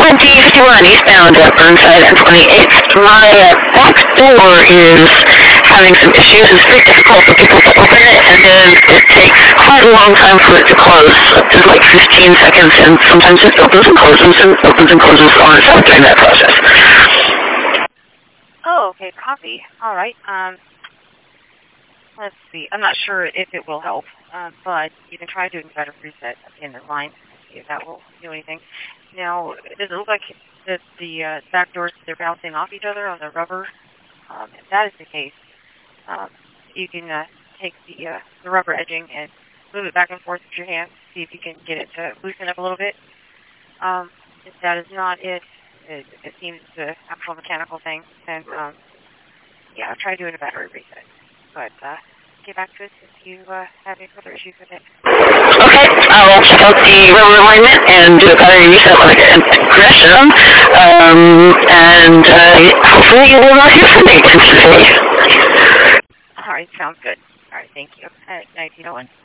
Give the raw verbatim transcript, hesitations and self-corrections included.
twenty fifty-one eastbound at Burnside and twenty-eighth. My uh, back door is having some issues. It's very difficult for people to open it, and then it takes quite a long time for it to close. It's like fifteen seconds, and sometimes it opens and closes and opens and closes on itself during that process. Oh, okay, copy. All right. Um, let's see. I'm not sure if it will help, uh, but you can try doing better preset in the line and see if that will do anything. Now, does it look like that the uh, back doors, they're bouncing off each other on the rubber? Um, if that is the case, um, you can uh, take the, uh, the rubber edging and move it back and forth with your hand, see if you can get it to loosen up a little bit. Um, if that is not it, it, it seems the actual mechanical thing, then um, yeah, I'll try doing a battery reset. But uh, get back to us if you uh, have any further issues with it. Okay, I'll check out the rubber alignment and do a battery reset when I get into progression. Um, and uh, hopefully you will not hear from me today. All right, sounds good. All right, thank you. All right, nineteen oh one.